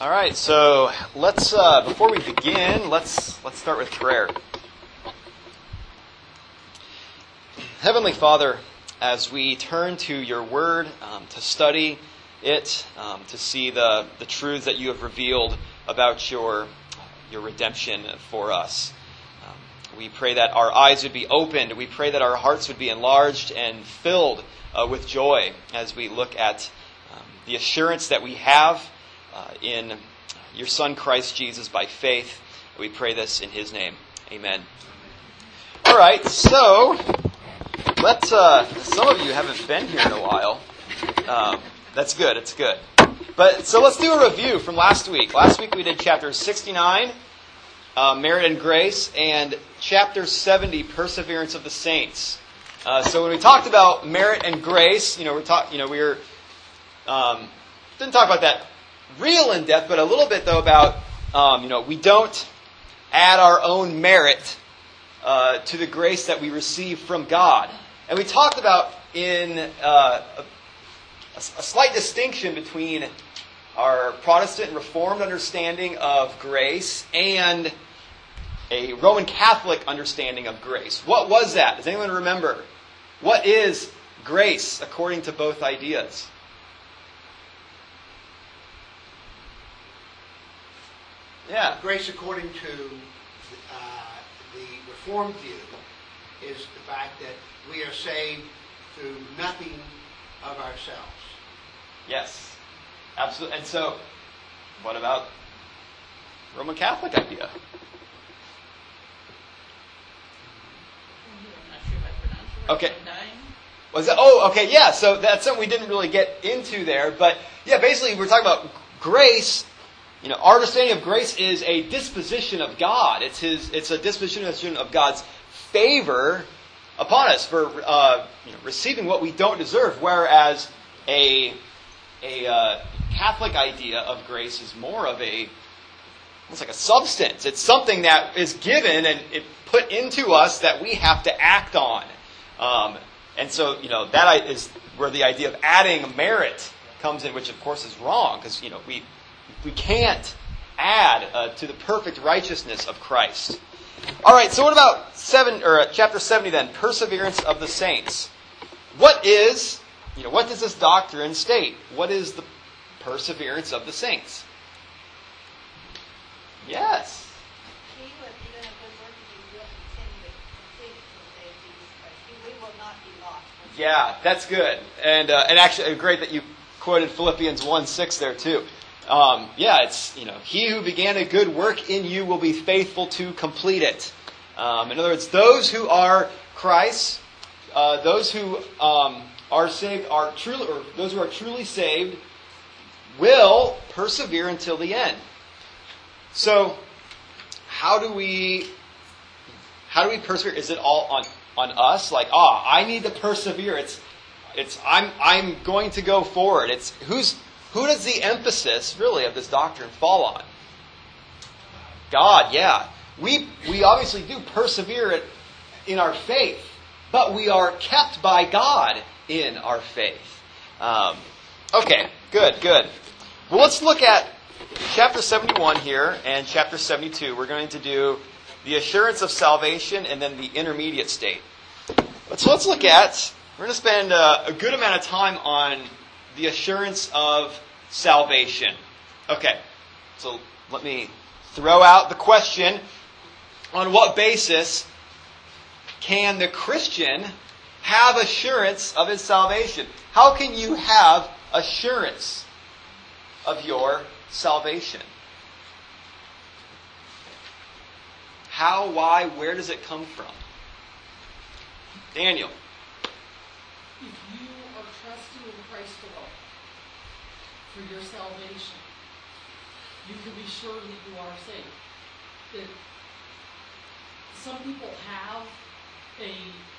All right, so let's before we begin, let's start with prayer. Heavenly Father, as we turn to your word to study it, to see the truths that you have revealed about your redemption for us, we pray that our eyes would be opened. We pray that our hearts would be enlarged and filled with joy as we look at the assurance that we have in your Son, Christ Jesus, by faith. We pray this in His name. Amen. All right, so let's. Some of you haven't been here in a while. That's good. It's good. But so let's do a review from last week. Last week we did chapter 69, merit and grace, and chapter 70, perseverance of the saints. So when we talked about merit and grace, we didn't talk about that real in depth, but a little bit though about we don't add our own merit to the grace that we receive from God. And we talked about in a slight distinction between our Protestant and Reformed understanding of grace and a Roman Catholic understanding of grace. What was that? Does anyone remember? What is grace according to both ideas? Yeah. Grace, according to the Reformed view, is the fact that we are saved through nothing of ourselves. Yes, absolutely. And so, what about Roman Catholic idea? Okay. Was it? Oh, okay. Yeah. So that's something we didn't really get into there, but yeah, basically we're talking about grace. Our understanding of grace is a disposition of God. It's a disposition of God's favor upon us for receiving what we don't deserve. Whereas a Catholic idea of grace is more of it's like a substance. It's something that is given and it put into us that we have to act on. And so that is where the idea of adding merit comes in, which of course is wrong because we can't add to the perfect righteousness of Christ. All right, so what about chapter 70 then? Perseverance of the saints. What does this doctrine state? What is the perseverance of the saints? Yes. He who has begun a good work in you will continue to complete it till the day of Jesus Christ. We will not be lost. Yeah, that's good. And actually, great that you quoted Philippians 1:6 there too. It's he who began a good work in you will be faithful to complete it. In other words, those who are Christ, those who are saved are truly, or those who are truly saved, will persevere until the end. So, how do we persevere? Is it all on us? Like, I need to persevere. I'm going to go forward. Who does the emphasis, really, of this doctrine fall on? God, yeah. We obviously do persevere in our faith, but we are kept by God in our faith. Okay, good. Well, let's look at chapter 71 here and chapter 72. We're going to do the assurance of salvation and then the intermediate state. So let's look at, we're going to spend a good amount of time on the assurance of salvation. Okay, so let me throw out the question, on what basis can the Christian have assurance of his salvation? How can you have assurance of your salvation? How, why, where does it come from? Daniel. If you are trusting in Christ alone for your salvation, you can be sure that you are saved. Some people have a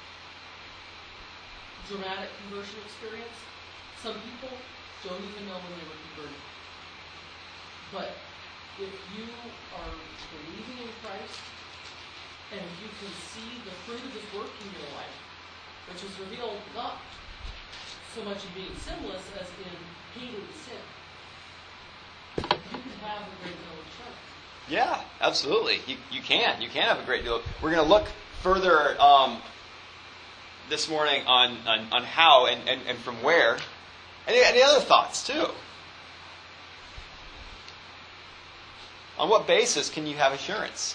dramatic conversion experience. Some people don't even know when they were converted. But if you are believing in Christ, and if you can see the fruit of His work in your life, which is revealed not so much in being sinless as in hating sin, you can have a great deal of assurance. Yeah, absolutely. You can. You can have a great deal. We're going to look further this morning on how and from where. Any other thoughts, too? On what basis can you have assurance?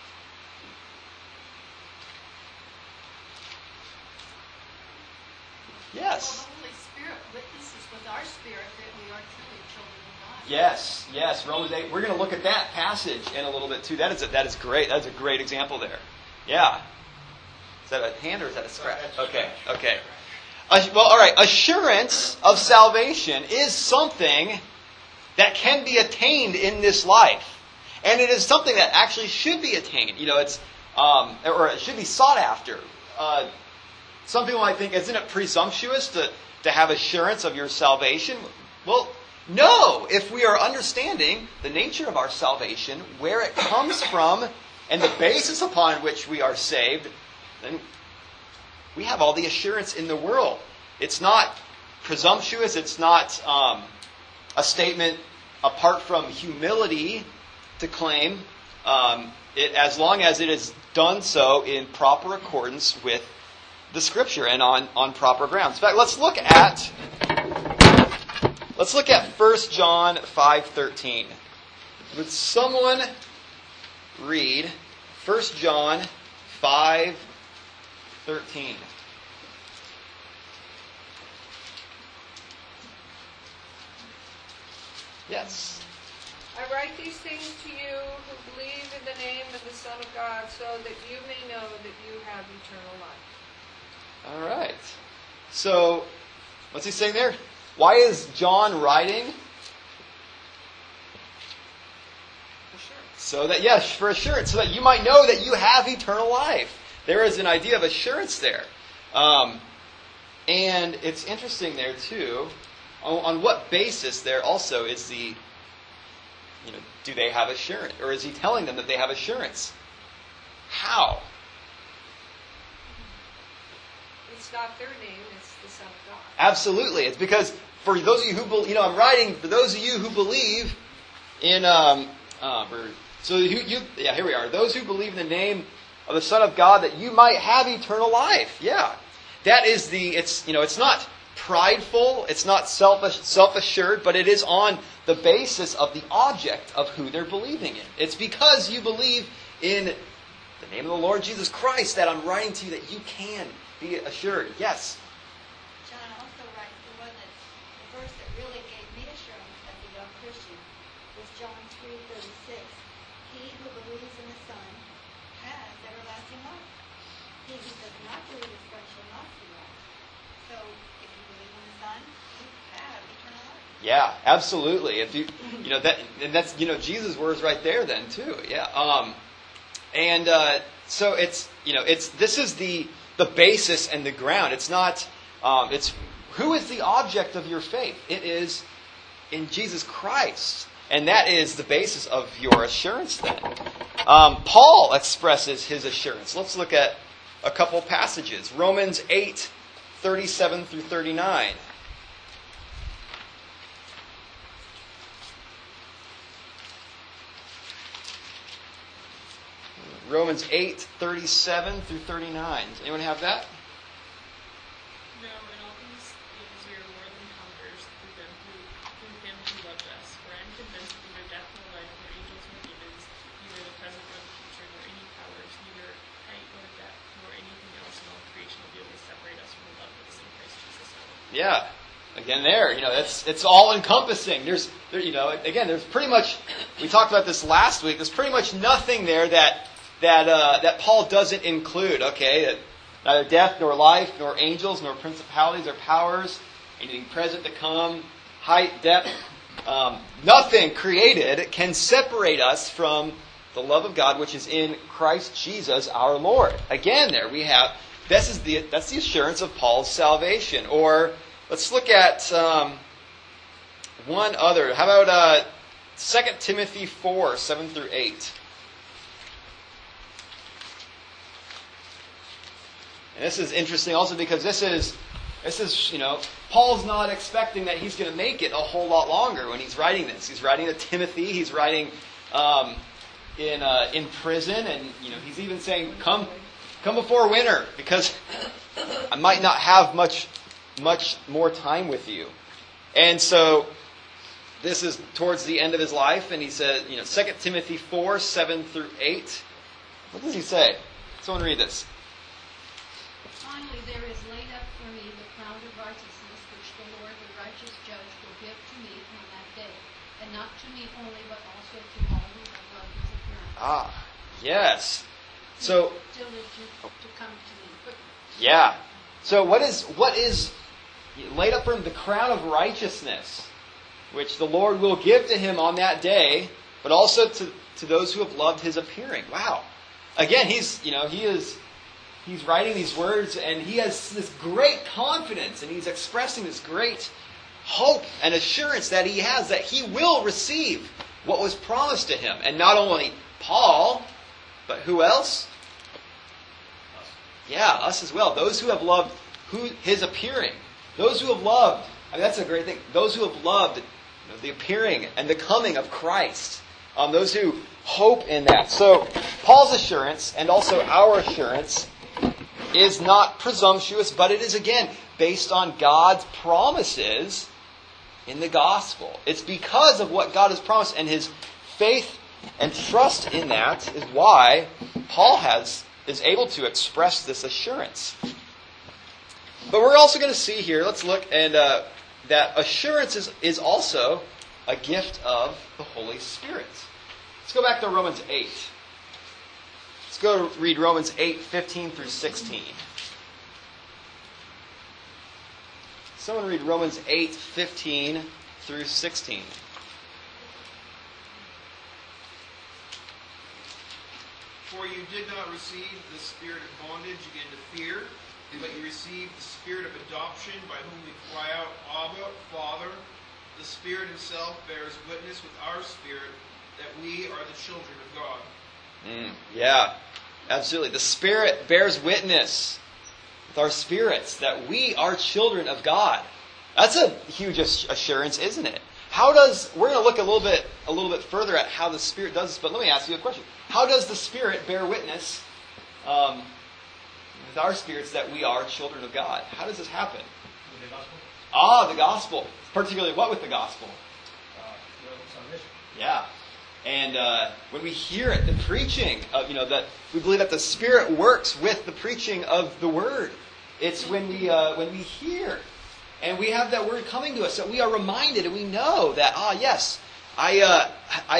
Yes. Well, the Holy Spirit witnesses with our spirit that we are truly children of God. Yes. Romans 8. We're going to look at that passage in a little bit, too. That is great. That's a great example there. Yeah. Is that a hand or is that a scratch? Okay. Well, all right. Assurance of salvation is something that can be attained in this life. And it is something that actually should be attained. It's or it should be sought after. Some people might think, isn't it presumptuous to have assurance of your salvation? Well, no. If we are understanding the nature of our salvation, where it comes from, and the basis upon which we are saved, then we have all the assurance in the world. It's not presumptuous. It's not a statement apart from humility to claim, as long as it is done so in proper accordance with the Scripture and on proper grounds. In fact, let's look at 1 John 5:13. Would someone read 1 John 5:13? Yes. I write these things to you who believe in the name of the Son of God, so that you may know that you have eternal life. All right. So, what's he saying there? Why is John writing? For assurance, so that you might know that you have eternal life. There is an idea of assurance there. And it's interesting there, too, on what basis there also is the, do they have assurance? Or is he telling them that they have assurance? How? It's not their name, it's the Son of God. Absolutely. It's because for those of you who believe, I'm writing for those of you who believe in, here we are. Those who believe in the name of the Son of God, that you might have eternal life. Yeah. That is it's not prideful, it's not self-assured, but it is on the basis of the object of who they're believing in. It's because you believe in the name of the Lord Jesus Christ that I'm writing to you that you can be assured. Yes? John also writes the verse that really gave me assurance as a young Christian was John 3:36. He who believes in the Son has everlasting life. He who does not believe the Son shall not see life. So if you believe in the Son, you have eternal life. Yeah, absolutely. If that's Jesus' words right there then too. Yeah. So this is the basis and the ground. It's not. It's who is the object of your faith? It is in Jesus Christ, and that is the basis of your assurance. Then, Paul expresses his assurance. Let's look at a couple passages. Romans 8:37 through 39. Romans 8:37 through 39. Does anyone have that? No, in all these things we are more than conquerors through him who loved us. For I am convinced that neither death nor life, nor angels nor demons, neither the present nor the future, nor any powers, neither height nor depth, nor anything else in all creation will be able to separate us from the love that is in Christ Jesus our Lord. Yeah. Again, it's all encompassing. There's pretty much, we talked about this last week. There's pretty much nothing there that Paul doesn't include. Okay, that neither death nor life, nor angels, nor principalities or powers, anything present to come, height, depth, nothing created can separate us from the love of God which is in Christ Jesus our Lord. Again, there we have that's the assurance of Paul's salvation. Or let's look at one other. How about 2 Timothy 4:7 through 8. And this is interesting also because this is This is, Paul's not expecting that he's going to make it a whole lot longer when he's writing this. He's writing to Timothy. He's writing in prison, and he's even saying, "Come before winter, because I might not have much more time with you." And so this is towards the end of his life, and he said, 2 Timothy 4, 7 through 8. What does he say? Someone read this. Finally, there is laid up for me the crown of righteousness, which the Lord, the righteous judge, will give to me on that day, and not to me only, but also to all who have loved his appearance. Yes. So, Diligent to come to me quickly. yeah. So what is laid up for him? The crown of righteousness, which the Lord will give to him on that day, but also to those who have loved his appearing. Wow. Again, he's writing these words, and he has this great confidence, and he's expressing this great hope and assurance that he has that he will receive what was promised to him. And not only Paul, but who else? Yeah, us as well. Those who have loved his appearing. Those who have loved, that's a great thing. Those who have loved the appearing and the coming of Christ. Those who hope in that. So, Paul's assurance, and also our assurance, is not presumptuous, but it is, again, based on God's promises in the gospel. It's because of what God has promised, and his faith and trust in that is why Paul is able to express this assurance. But we're also going to see here, let's look, and that assurance is also a gift of the Holy Spirit. Let's go back to Romans 8. Let's go read Romans 8, 15 through 16. Someone read Romans 8, 15 through 16. For you did not receive the spirit of bondage again to fear, but you received the spirit of adoption, by whom we cry out, Abba, Father. The Spirit himself bears witness with our spirit that we are the children of God. Yeah, absolutely. The Spirit bears witness with our spirits that we are children of God. That's a huge assurance, isn't it? We're going to look a little bit further at how the Spirit does this, but let me ask you a question. How does the Spirit bear witness with our spirits that we are children of God? How does this happen? With the gospel. The gospel. Particularly what with the gospel? Salvation. Yeah. And when we hear it, the preaching of, that we believe that the Spirit works with the preaching of the Word. It's when we hear, and we have that Word coming to us, that we are reminded and we know that, yes, I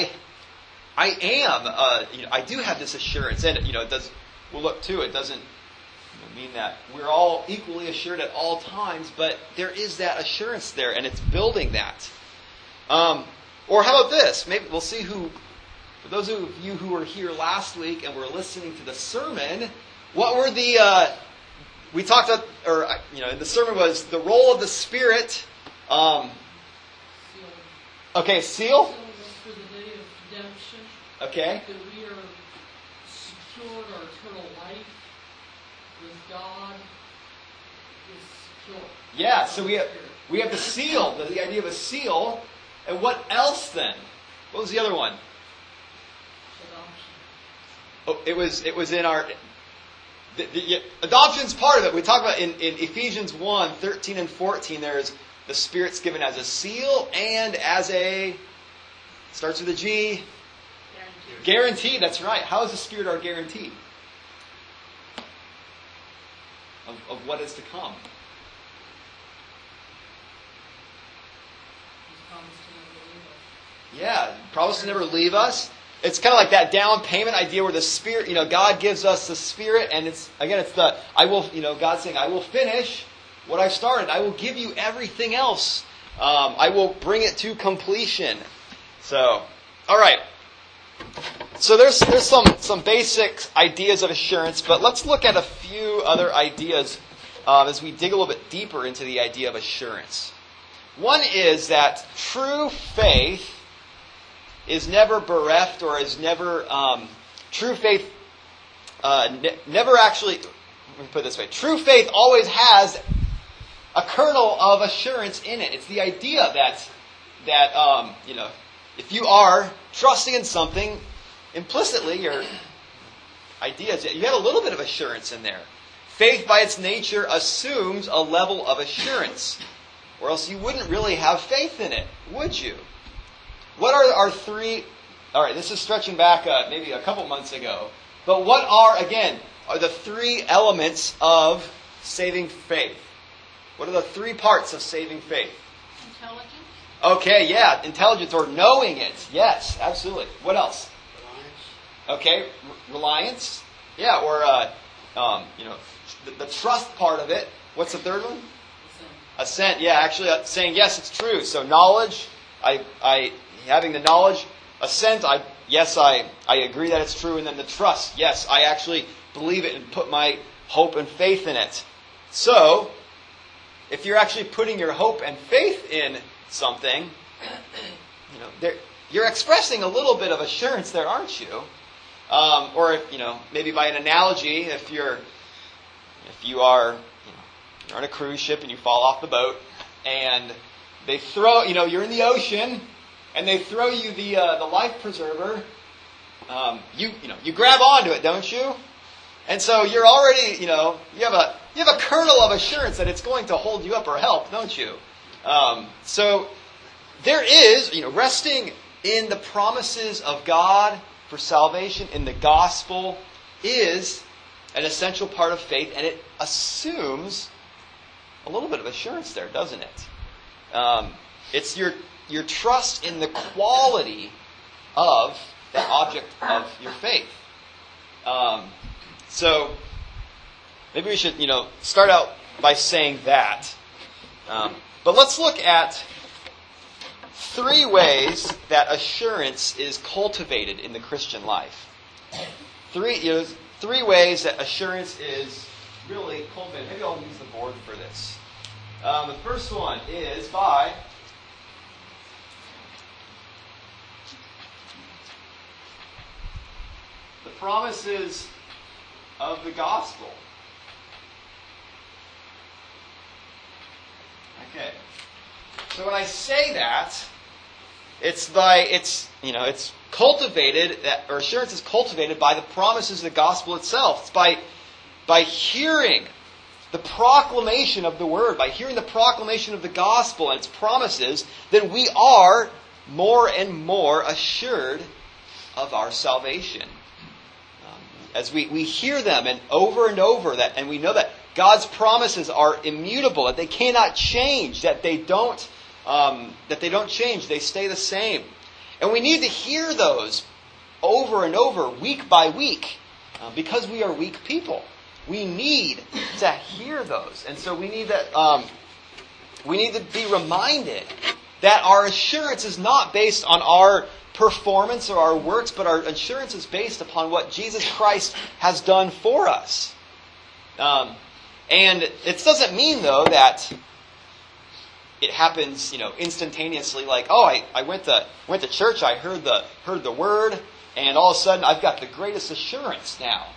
am, I do have this assurance. And, we'll look too, it doesn't mean that we're all equally assured at all times, but there is that assurance there, and it's building that. Or how about this? Maybe we'll see for those of you who were here last week and were listening to the sermon, what were we talked about, the sermon was the role of the Spirit. Okay, seal. For the day of redemption. Okay. That we are secured our eternal life with God is secure. Yeah, so we have the seal, the idea of a seal. And what else then? What was the other one? Adoption. It was in our... The adoption's part of it. We talk about in Ephesians 1, 13 and 14, there's the Spirit's given as a seal and as starts with a G. Guarantee, that's right. How is the Spirit our guarantee? Of what is to come. Yeah, promise to never leave us. It's kind of like that down payment idea where the Spirit, God gives us the Spirit, and it's God's saying, I will finish what I've started. I will give you everything else. I will bring it to completion. So, all right. So there's some basic ideas of assurance, but let's look at a few other ideas as we dig a little bit deeper into the idea of assurance. One is that true faith is never bereft, or is never true faith never actually. Let me put it this way: true faith always has a kernel of assurance in it. It's the idea that if you are trusting in something, implicitly your idea is that you have a little bit of assurance in there. Faith by its nature assumes a level of assurance, or else you wouldn't really have faith in it, would you? What are our three... All right, this is stretching back maybe a couple months ago. But what are the three elements of saving faith? What are the three parts of saving faith? Intelligence. Okay, yeah, intelligence or knowing it. Yes, absolutely. What else? Reliance. Okay, reliance. Yeah, or the trust part of it. What's the third one? Assent. Yeah, actually saying yes, it's true. So knowledge, I having the knowledge. Assent, I agree that it's true. And then the trust, yes, I actually believe it and put my hope and faith in it. So, if you're actually putting your hope and faith in something, you're expressing a little bit of assurance there, aren't you? Or if, maybe by an analogy, if you are you're on a cruise ship and you fall off the boat, and they throw, you're in the ocean, and they throw you the life preserver. You grab onto it, don't you? And so you're already, you have a kernel of assurance that it's going to hold you up or help, don't you? So there is, resting in the promises of God for salvation in the gospel is an essential part of faith, and it assumes a little bit of assurance there, doesn't it? It's your trust in the quality of the object of your faith. So maybe we should, start out by saying that. But let's look at three ways that assurance is cultivated in the Christian life. Three ways that assurance is really cultivated. Maybe I'll use the board for this. The first one is by the promises of the gospel. Okay. So when I say that, it's cultivated, or assurance is cultivated by the promises of the gospel itself. It's by hearing the proclamation of the word, by hearing the proclamation of the gospel and its promises, that we are more and more assured of our salvation. As we hear them and over, and we know that God's promises are immutable, that they cannot change, that they don't change, they stay the same. And we need to hear those over and over, week by week, because we are weak people. We need to hear those, and so we need to be reminded that our assurance is not based on our performance or our works, but our assurance is based upon what Jesus Christ has done for us. And it doesn't mean, though, that it happens, instantaneously. Like, I went to church, I heard the word, and all of a sudden I've got the greatest assurance now.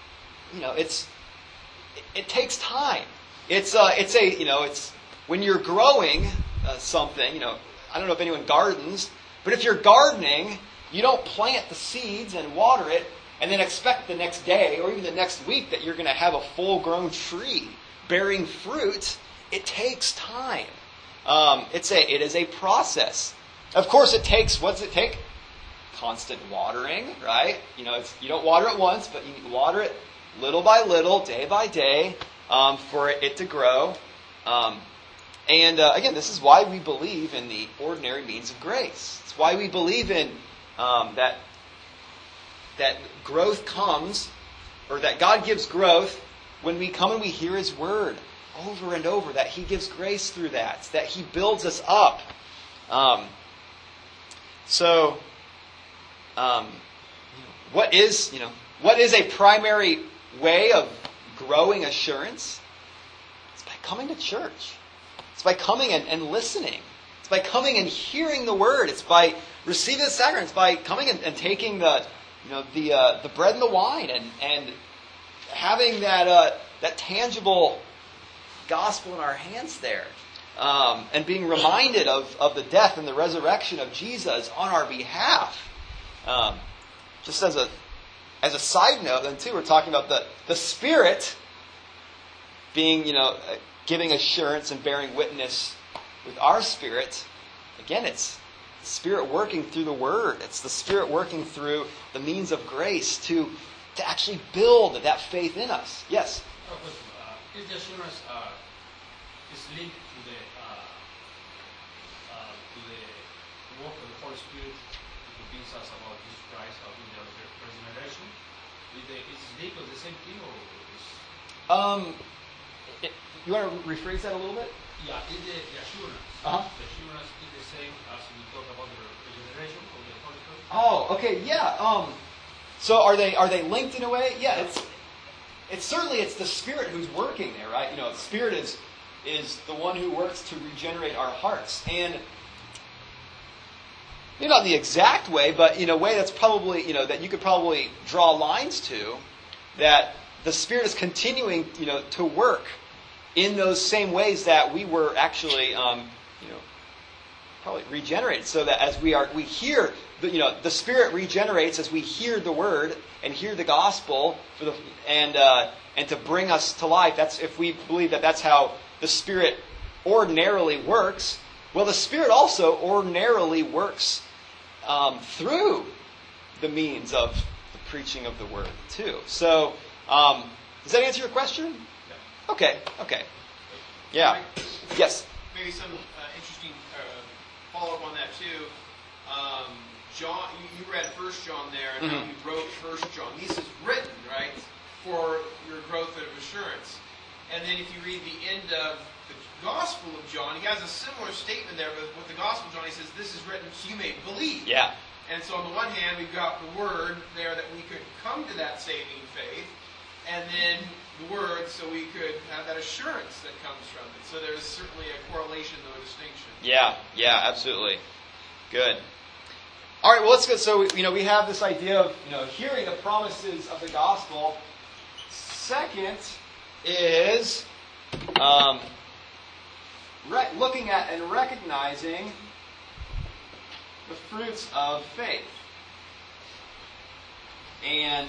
It takes time. It's when you're growing something. I don't know if anyone gardens, but if you're gardening, you don't plant the seeds and water it and then expect the next day or even the next week that you're going to have a full-grown tree bearing fruit. It takes time. It is a process. Of course, it takes, what does it take? Constant watering, right? You don't water it once, but you water it little by little, day by day, for it to grow. And again, this is why we believe in the ordinary means of grace. It's why we believe in that growth comes, or that God gives growth when we come and we hear His Word over and over, that He gives grace through that He builds us up. What is a primary way of growing assurance? It's by coming to church. It's by coming and listening. It's by coming and hearing the Word. It's by receiving the sacrament. It's by coming and taking the bread and the wine and having that tangible gospel in our hands there. And being reminded of the death and the resurrection of Jesus on our behalf. Just as a side note, then too, we're talking about the Spirit being, giving assurance and bearing witness with our spirit. Again, it's the Spirit working through the Word. It's the Spirit working through the means of grace to actually build that faith in us. Yes? Is the assurance is linked to the work of the Holy Spirit to convince us about Jesus Christ, about the regeneration? Is it linked to the same thing, or is... You want to rephrase that a little bit? Yeah, is the assurance. Uh-huh. The assurance is the same as we talk about the regeneration of the Holy Spirit? Oh, okay, yeah. So are they linked in a way? Yeah, it's certainly it's the Spirit who's working there, right? The Spirit is the one who works to regenerate our hearts. And maybe not in the exact way, but in a way that's probably, that you could probably draw lines to, that the Spirit is continuing, to work in those same ways that we were actually, probably regenerated. So that as we hear, the Spirit regenerates as we hear the Word and hear the gospel and to bring us to life. That's if we believe that that's how the Spirit ordinarily works. Well, the Spirit also ordinarily works through the means of the preaching of the Word too. So, does that answer your question? Yeah. Okay. Yeah. Yes. Maybe some interesting follow-up on that too. John, you read 1 John there, and how he wrote 1 John. This is written, right, for your growth of assurance. And then if you read the end of the Gospel of John, he has a similar statement there, but with the Gospel of John, he says, this is written so you may believe. Yeah. And so on the one hand, we've got the Word there that we could come to that saving faith, and then the Word so we could have that assurance that comes from it. So there's certainly a correlation, though a distinction. Yeah, absolutely. Good. All right, well, let's go. So, we have this idea of, hearing the promises of the gospel. Second is looking at and recognizing the fruits of faith. And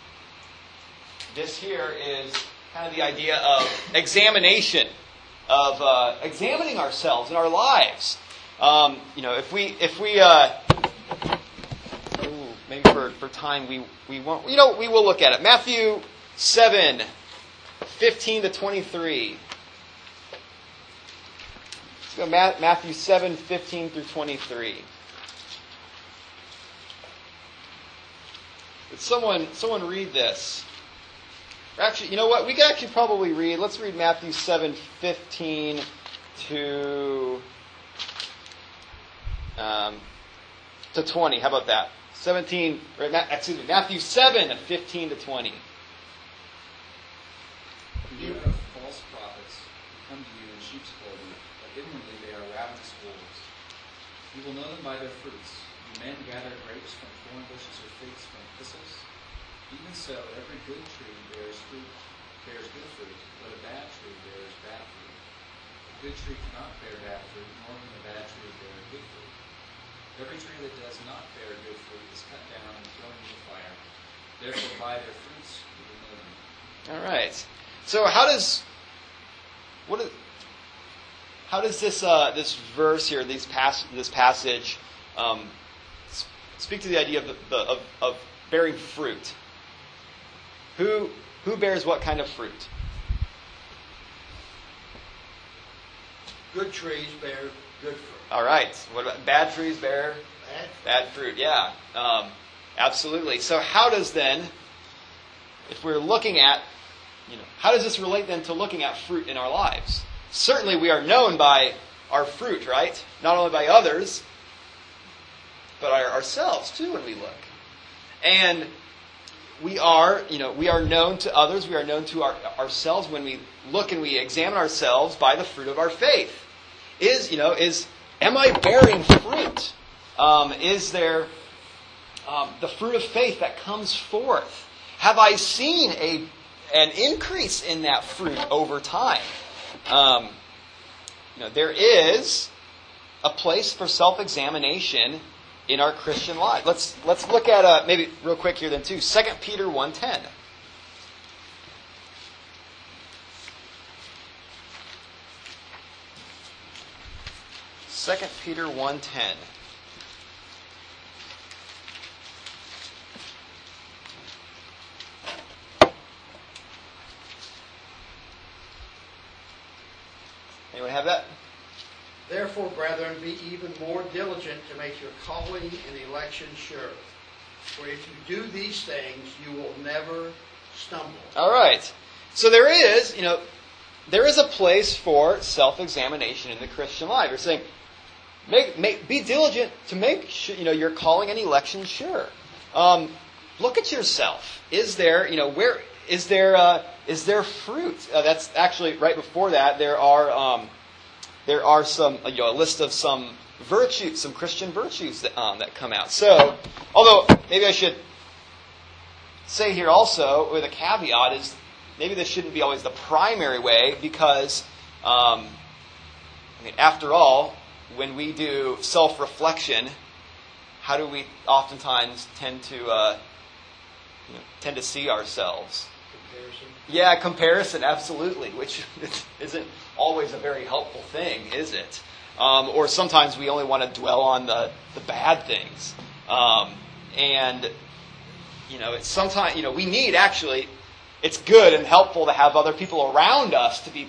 this here is kind of the idea of examination, of examining ourselves and our lives. If we maybe for time we won't. We will look at it. Matthew 7:15 to 23. Let's go Matthew 7:15 through 23. Would someone read this? Actually, you know what? We could actually probably read. Let's read Matthew 7:15 to 20. How about that? Matthew 7:15 to 20. Beware of false prophets who come to you in sheep's clothing, but inwardly they are ravenous wolves. You will know them by their fruits. Do men gather grapes from thorn bushes or figs from thistles? Even so, every good tree bears good fruit, but a bad tree bears bad fruit. A good tree cannot bear bad fruit, nor can a bad tree bear good fruit. Every tree that does not bear good fruit is cut down and thrown into the fire. Therefore, by their fruits you will know them. All right. So how does this verse here, this passage, speak to the idea of bearing fruit? Who bears what kind of fruit? Good trees bear good fruit. All right. What about bad trees bear bad fruit? Yeah, absolutely. So how does then, if we're looking at, how does this relate then to looking at fruit in our lives? Certainly we are known by our fruit, right? Not only by others, but ourselves too when we look. And we are known to others, we are known to ourselves when we look and we examine ourselves by the fruit of our faith. Am I bearing fruit? Is there the fruit of faith that comes forth? Have I seen an increase in that fruit over time? there is a place for self-examination in our Christian life. Let's look at maybe real quick here then too. 2 Peter 1:10. 2 Peter 1:10. Anyone have that? Therefore, brethren, be even more diligent to make your calling and election sure. For if you do these things, you will never stumble. All right. So there is a place for self-examination in the Christian life. You're saying, be diligent to make sure, your calling and election sure. Look at yourself. Is there fruit? That's actually right before that. There are some a list of some virtues, some Christian virtues that come out. So, although maybe I should say here also with a caveat is maybe this shouldn't be always the primary way because, after all, when we do self-reflection, how do we oftentimes tend to see ourselves? Comparison. Yeah, comparison, absolutely, which isn't always a very helpful thing, is it? Or sometimes we only want to dwell on the bad things. It's sometimes, we need actually, it's good and helpful to have other people around us to be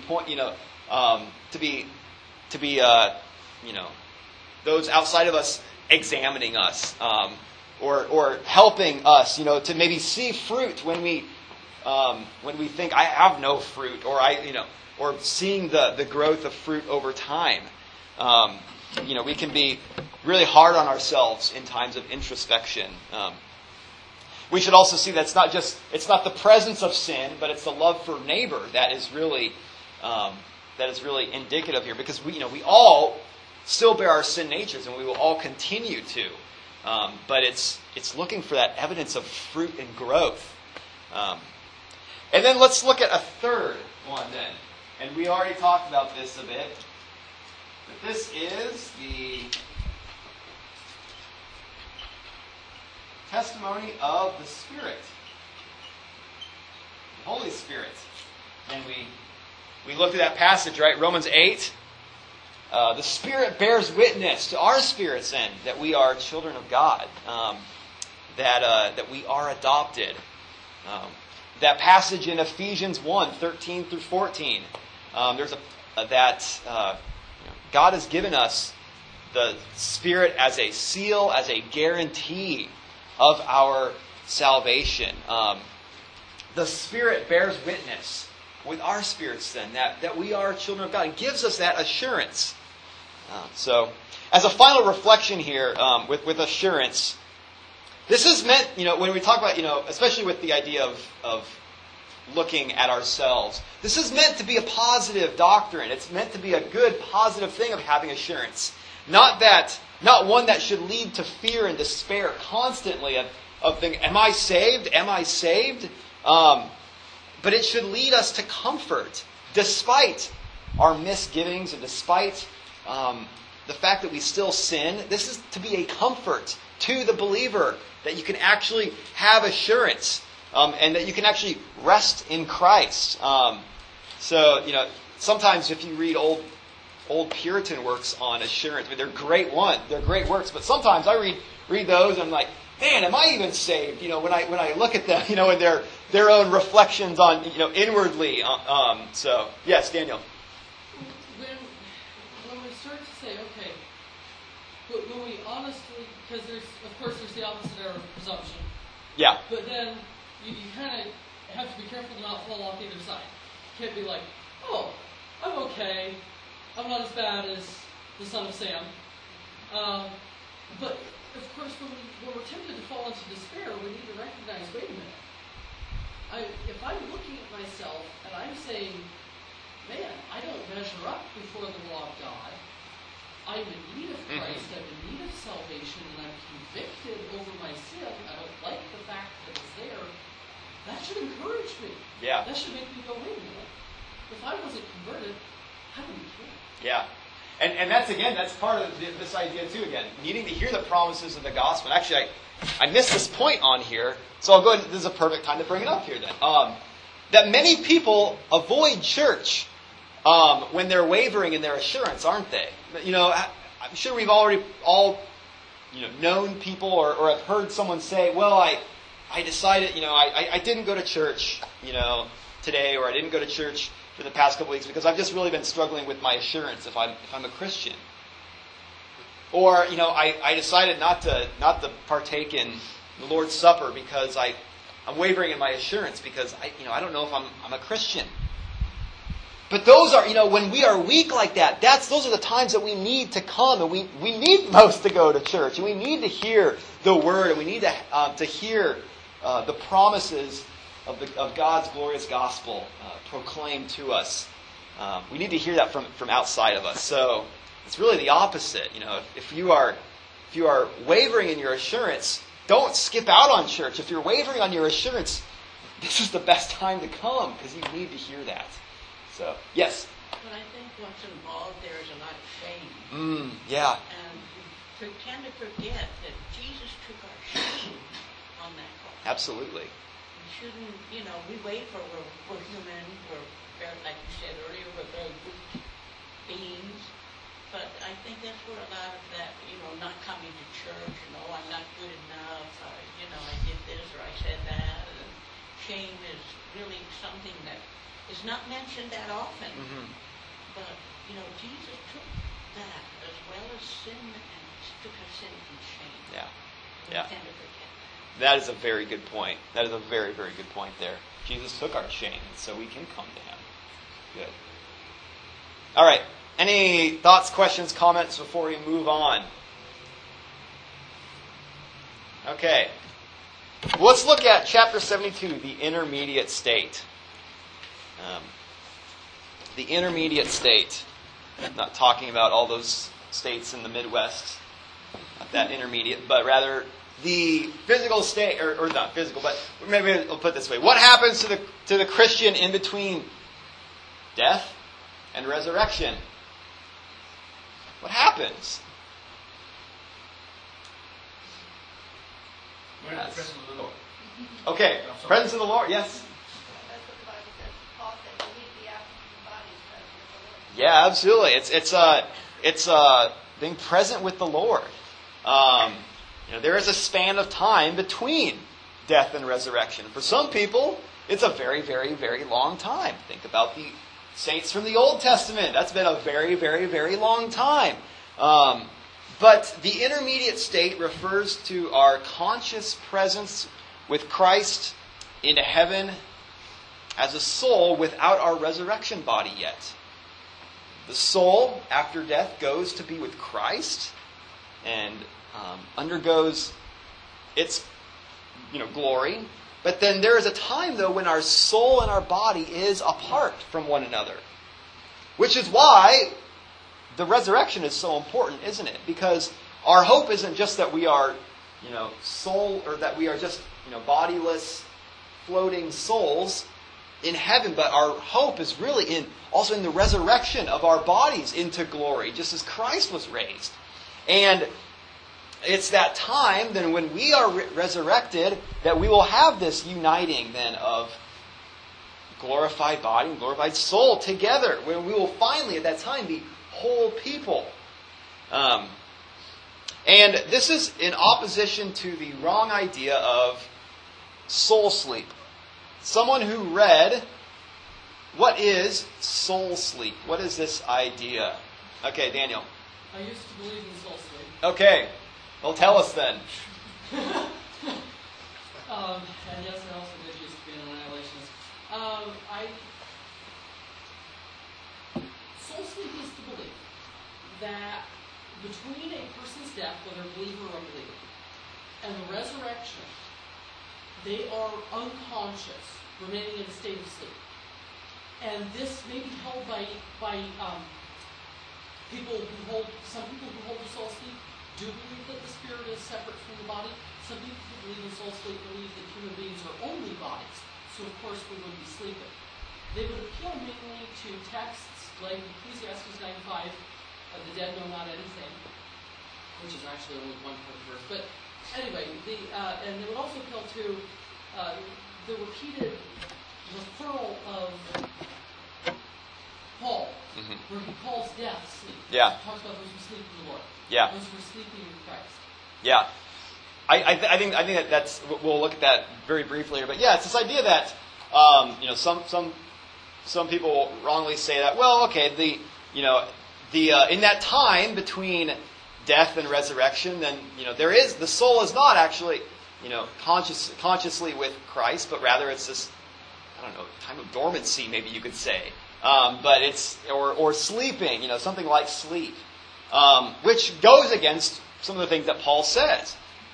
those outside of us examining us, or helping us, to maybe see fruit when we think I have no fruit, or seeing the growth of fruit over time. We can be really hard on ourselves in times of introspection. We should also see that it's not the presence of sin, but it's the love for neighbor that is really indicative here, because we all still bear our sin natures, and we will all continue to. But it's looking for that evidence of fruit and growth. And then let's look at a third one then. And we already talked about this a bit. But this is the testimony of the Spirit. The Holy Spirit. And we looked at that passage, right? Romans 8. The Spirit bears witness to our spirits then that we are children of God. That we are adopted. That passage in Ephesians 1:13 through 14. There's God has given us the Spirit as a seal, as a guarantee of our salvation. The Spirit bears witness with our spirits then that we are children of God. It gives us that assurance. So, as a final reflection here, with assurance, this is meant, when we talk about, especially with the idea of looking at ourselves, this is meant to be a positive doctrine. It's meant to be a good, positive thing of having assurance. Not one that should lead to fear and despair constantly of thinking, am I saved? Am I saved? But it should lead us to comfort, despite our misgivings and despite the fact that we still sin. This is to be a comfort to the believer, that you can actually have assurance, and that you can actually rest in Christ. Sometimes if you read old Puritan works on assurance, they're great works, but sometimes I read those and I'm like, man, am I even saved? When I look at them, and their own reflections on, inwardly. So yes, Daniel. When we start to say, okay, but when we honestly, because there's the opposite error of presumption. Yeah. But then you kind of have to be careful to not fall off either side. You can't be like, oh, I'm okay. I'm not as bad as the son of Sam. But of course, when we're tempted to fall into despair, we need to recognize, wait a minute. If I'm looking at myself and I'm saying, man, I don't measure up before the law of God. I'm in need of Christ. I'm in need of salvation, and I'm convicted over my sin. I don't like the fact that it's there. That should encourage me. Yeah. That should make me go, wait a minute. If I wasn't converted, how do we care? Yeah. And that's part of this idea too, again. Needing to hear the promises of the gospel. And actually, I missed this point on here, so I'll go ahead. This is a perfect time to bring it up here then. That many people avoid church when they're wavering in their assurance, aren't they? I'm sure we've already all known people or have heard someone say, well, I decided, I didn't go to church, today, or I didn't go to church for the past couple weeks because I've just really been struggling with my assurance if I'm a Christian. Or, I decided not to partake in the Lord's Supper because I'm wavering in my assurance because I don't know if I'm a Christian. But those are, when we are weak like that, those are the times that we need to come, and we need most to go to church, and we need to hear the Word, and we need to hear the promises of God's glorious gospel proclaimed to us. We need to hear that from outside of us. So it's really the opposite. If you are wavering in your assurance, don't skip out on church. If you're wavering on your assurance, this is the best time to come because you need to hear that. So, yes? But I think what's involved there is a lot of shame. Yeah. And we tend to forget that Jesus took our shame on that cross. Absolutely. We shouldn't, we waver. We're human. We're very, like you said earlier, we're very weak beings. But I think that's where a lot of that, not coming to church, I'm not good enough, I did this or I said that. And shame is really something that is not mentioned that often. Mm-hmm. But, Jesus took that as well as sin and took our sin and shame. Yeah. We Yeah. tend to forget that. That is a very good point. That is a very, very good point there. Jesus took our shame, so we can come to Him. Good. All right. Any thoughts, questions, comments before we move on? Okay. Well, let's look at chapter 72, the intermediate state. The intermediate state. I'm not talking about all those states in the Midwest, not that intermediate, but rather the physical state, or not physical, but maybe I'll put it this way. What happens to the Christian in between death and resurrection? What happens? We're in the presence of the Lord. Okay, presence of the Lord, yes? That's what the Bible says. Paul said, "We be absent from the body, present with the Lord." Yeah, absolutely. It's being present with the Lord. There is a span of time between death and resurrection. For some people, it's a very, very, very long time. Think about the saints from the Old Testament. That's been a very, very, very long time. But the intermediate state refers to our conscious presence with Christ in heaven as a soul without our resurrection body yet. The soul, after death, goes to be with Christ and undergoes its glory. But then there is a time, though, when our soul and our body is apart from one another. Which is why the resurrection is so important, isn't it? Because our hope isn't just that we are, soul, or that we are just, bodiless, floating souls in heaven, but our hope is really also in the resurrection of our bodies into glory, just as Christ was raised. And it's that time then when we are resurrected that we will have this uniting then of glorified body and glorified soul together, when we will finally at that time be whole people. And this is in opposition to the wrong idea of soul sleep. Someone who read, what is soul sleep? What is this idea? Okay, Daniel. I used to believe in soul sleep. Okay. Well, tell us then. And yes, I also did used to be an annihilationist. Soul sleep is the belief that between a person's death, whether believer or unbeliever, and the resurrection, they are unconscious, remaining in a state of sleep. And this may be held by people who hold, some people who hold the soul sleep do believe that the spirit is separate from the body. Some people who believe in soul sleep believe that human beings are only bodies, so of course we would be sleeping. They would appeal mainly to texts like Ecclesiastes 9:5, the dead know not anything, which is actually only one part of the verse. But anyway, and they would also appeal to the repeated referral of Paul, where he calls death sleep. Yeah. He talks about those who sleep in the Lord. Yeah. Those who are sleeping in Christ. Yeah. I think that's we'll look at that very briefly here, but yeah, it's this idea that some people wrongly say that, well, okay, in that time between death and resurrection, then the soul is not actually consciously with Christ, but rather it's this, I don't know, time of dormancy, maybe you could say, but it's or sleeping, something like sleep, which goes against some of the things that Paul says.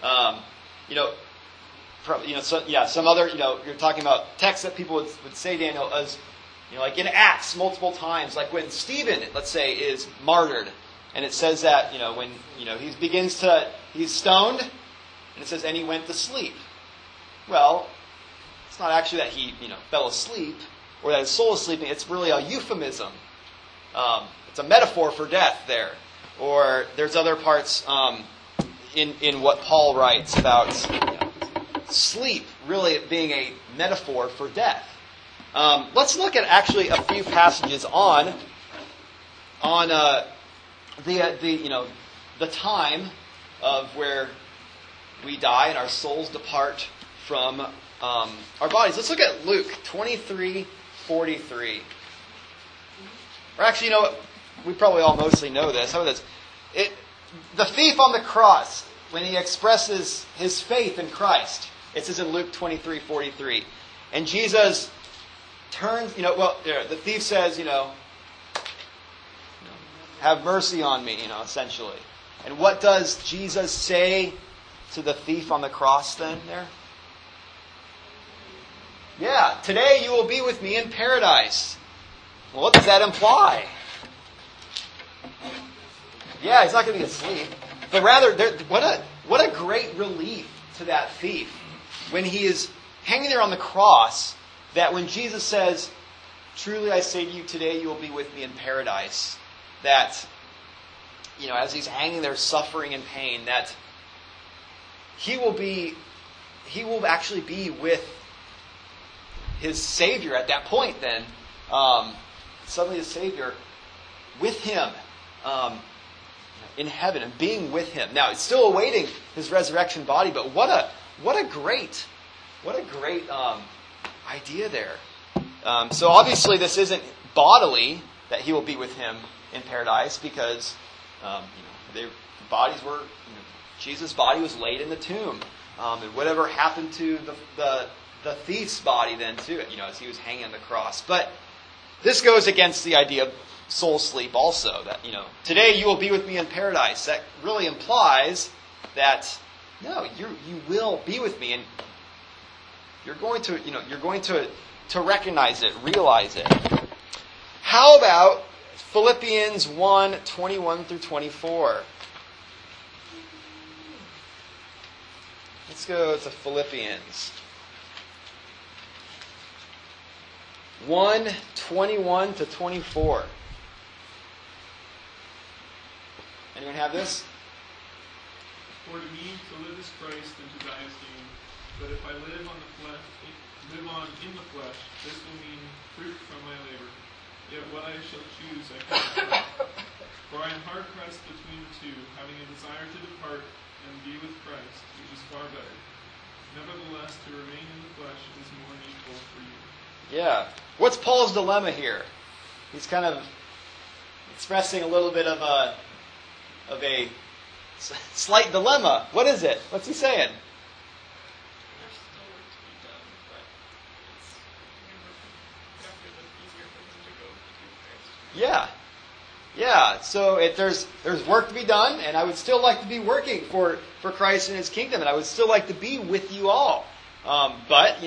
Some other, you're talking about texts that people would say, Daniel, as, like in Acts multiple times, like when Stephen, let's say, is martyred, and it says that, when, he's stoned, and it says, and he went to sleep. Well, it's not actually that he, fell asleep, or that his soul is sleeping, it's really a euphemism. It's a metaphor for death there. Or there's other parts, in what Paul writes about sleep really being a metaphor for death. Let's look at actually a few passages on the time of where we die and our souls depart from our bodies. Let's look at Luke 23:43. Or actually, we probably all mostly know this. How about this? The thief on the cross, when he expresses his faith in Christ, it says in Luke 23:43, and Jesus turns, the thief says, have mercy on me, essentially. And what does Jesus say to the thief on the cross then there? Yeah, today you will be with me in paradise. Well, what does that imply? Yeah, he's not going to be asleep. But rather, what a great relief to that thief when he is hanging there on the cross, that when Jesus says, truly I say to you, today you will be with me in paradise, that, as he's hanging there suffering in pain, that he will actually be with his Savior at that point then. Suddenly his Savior with him in heaven and being with him. Now, it's still awaiting his resurrection body, but what a great idea there. So obviously this isn't bodily that he will be with him in paradise, because the bodies were, Jesus' body was laid in the tomb, and whatever happened to the thief's body then too, as he was hanging on the cross. But this goes against the idea of soul sleep also, that, today you will be with me in paradise. That really implies that, no, you will be with me, and you're going to recognize it, realize it. How about Philippians 1:21 through 24? Let's go to Philippians 1:21 to 24. Anyone have this? For to me to live is Christ, and to die is gain. But if I live on in the flesh, this will mean fruit from my labor. Yet what I shall choose I cannot do. For I am hard pressed between the two, having a desire to depart and be with Christ, which is far better. Nevertheless, to remain in the flesh is more needful for you. Yeah. What's Paul's dilemma here? He's kind of expressing a little bit of a slight dilemma. What is it? What's he saying? There's still work to be done, but it's definitely easier for him to go to Christ. Yeah. So there's work to be done, and I would still like to be working for Christ and His kingdom, and I would still like to be with you all. But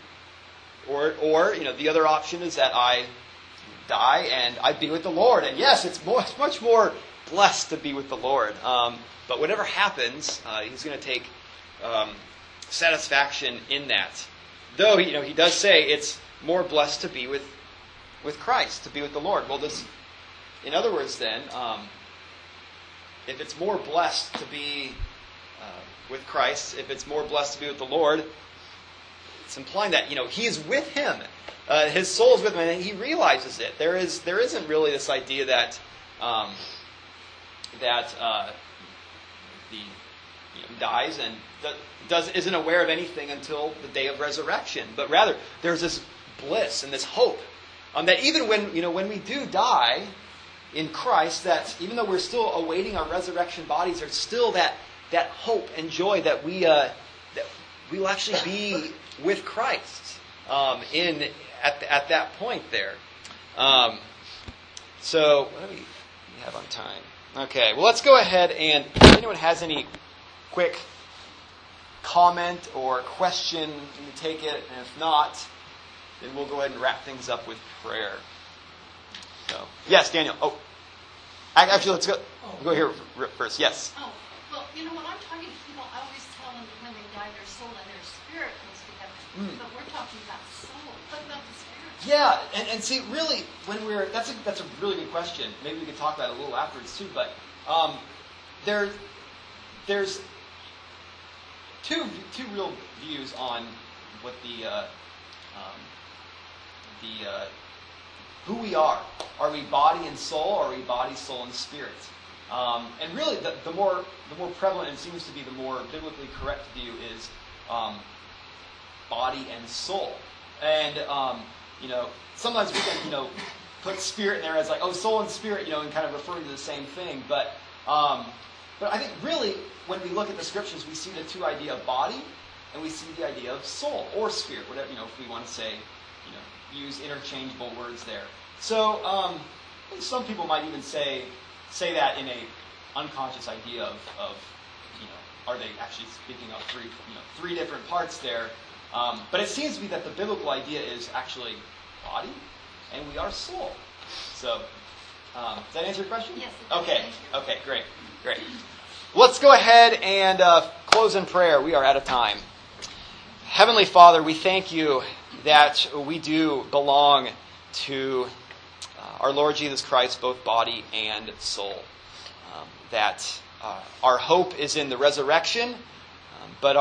the other option is that I die and I be with the Lord. And yes, it's much more blessed to be with the Lord. But whatever happens, He's going to take satisfaction in that. Though He does say it's more blessed to be with Christ, to be with the Lord. Well, in other words, then, if it's more blessed to be with Christ, if it's more blessed to be with the Lord, it's implying that he is with him. His soul is with him, and he realizes it. There isn't really this idea that he dies and isn't aware of anything until the day of resurrection, but rather there's this bliss and this hope that even when we do die in Christ, that even though we're still awaiting our resurrection bodies, there's still that hope and joy that we will actually be with Christ at that point there. So what do we have on time? Okay, well, let's go ahead, and if anyone has any quick comment or question, you can take it, and if not, then we'll go ahead and wrap things up with prayer. So, yes, Daniel. Oh, actually, let's go here first. Yes. Oh, well, when I'm talking to people, I always tell them that when they die, their soul and their spirit goes to heaven. But we're talking about soul. What about the spirit? Yeah, and see, really, that's a really good question. Maybe we could talk about it a little afterwards too. But there's two real views on what who we are. Are we body and soul, or are we body, soul, and spirit? And really, the more prevalent and seems to be the more biblically correct view is body and soul. And sometimes we can put spirit in there as like, oh, soul and spirit, and kind of referring to the same thing. But I think really, when we look at the scriptures, we see the two idea of body, and we see the idea of soul or spirit, whatever if we want to say, use interchangeable words there. So some people might even say that in a unconscious idea of are they actually speaking of three different parts there? But it seems to be that the biblical idea is actually body, and we are soul. So does that answer your question? Yes. It does. Okay, great. Let's go ahead and close in prayer. We are out of time. Heavenly Father, we thank you that we do belong to our Lord Jesus Christ, both body and soul. That our hope is in the resurrection, but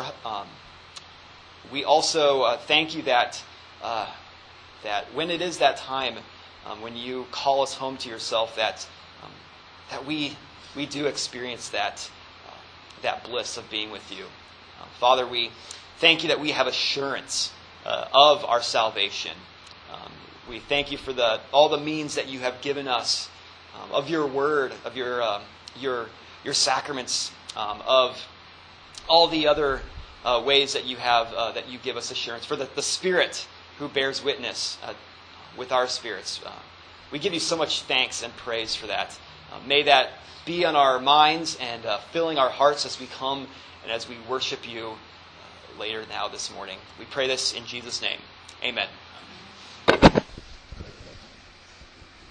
we also thank you that when it is that time, when you call us home to yourself, that we do experience that bliss of being with you. Father, we thank you that we have assurance of our salvation. We thank you for all the means that you have given us of your word, of your sacraments, of all the other ways that you have that you give us assurance, for the Spirit who bears witness with our spirits. We give you so much thanks and praise for that. May that be on our minds and filling our hearts as we come and as we worship you later now this morning. We pray this in Jesus' name. Amen.